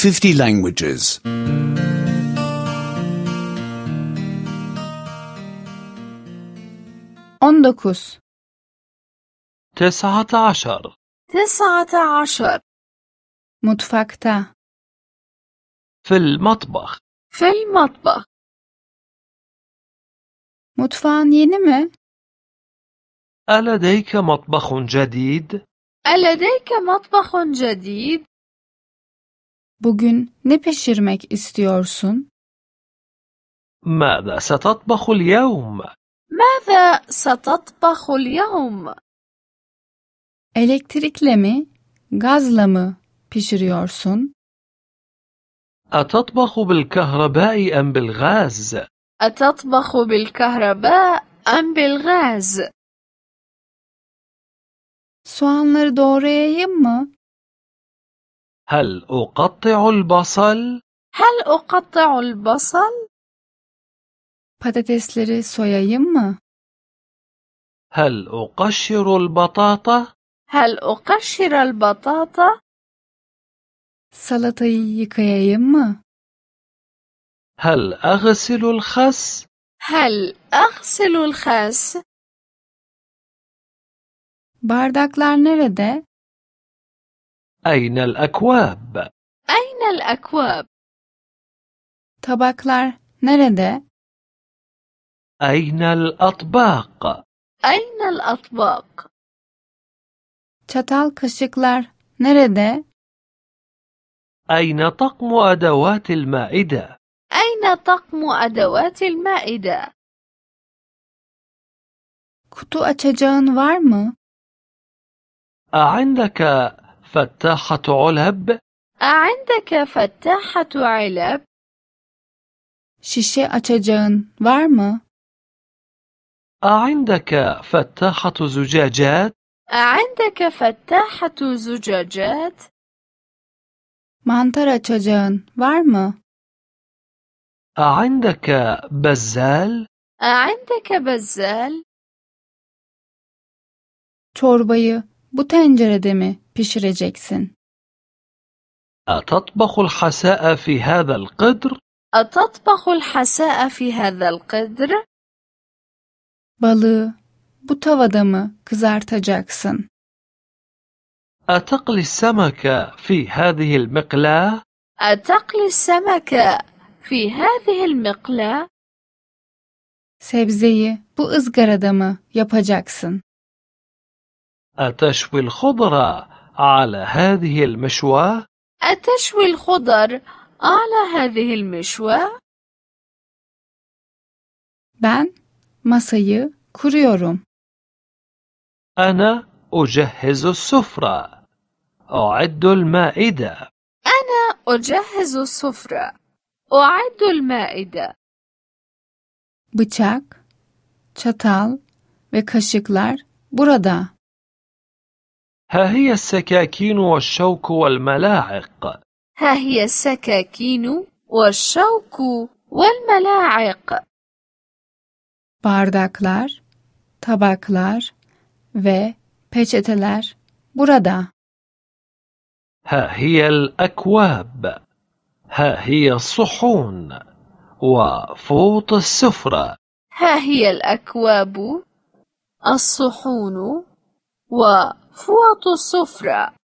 50 languages. 19 19 mutfakta في المطبخ. في المطبخ. mutfağın yeni mi? ألديك مطبخ جديد؟ ألديك مطبخ جديد؟ Bugün ne pişirmek istiyorsun? ماذا ستطبخ اليوم؟ ماذا ستطبخ اليوم؟ Elektrikle mi, gazla mı pişiriyorsun? أتطبخ بالكهرباء أم بالغاز؟ أتطبخ بالكهرباء أم بالغاز؟ Soğanları doğrayayım mı? هل أقطع البصل؟ هل أقطع البصل؟ Patatesleri soyayım mı? هل أقشر البطاطا؟ هل أقشر البطاطا؟ Salatayı yıkayayım mı? هل أغسل الخس؟ هل أغسل الخس؟ Bardaklar nerede? أين الأكواب؟ أين الأكواب؟ Tabaklar nerede? أين الأطباق؟ أين الأطباق؟ Çatal kaşıklar nerede? أين طقم أدوات المائدة؟ أين طقم أدوات المائدة؟ Kutu açacağın var mı? أعندك فتاحة علب؟ أعندك فتاحة علب؟ Şişe açacağın var mı? أعندك فتاحة زجاجات؟ أعندك فتاحة زجاجات؟ Mantar açacağın var mı? أعندك بزال؟ أعندك بزال؟ Çorbayı bu tencerede mi pişireceksin? أتطبخ الحساء في هذا القدر؟ أتطبخ الحساء في هذا القدر؟ Balığı bu tavada mı kızartacaksın? أتقلي السمك في هذه المقلاة؟ أتقلي السمك في هذه المقلاة؟ Sebzeyi bu ızgarada mı yapacaksın? أتشوي الخضرة على هذه المشواة؟ أتشوي الخضر على هذه المشواة؟ Ben masayı kuruyorum. أنا أجهز السفرة. أعد المائدة. أنا أجهز السفرة. أعد المائدة. Bıçak, çatal ve kaşıklar burada. ها هي السكاكين والشوك والملاعق. ها هي السكاكين والشوك والملاعق. Bardaklar, tabaklar ve peçeteler burada. ها هي الأكواب. ها هي الصحون وفوط السفرة. ها هي الأكواب، الصحون، وفوط السفرة.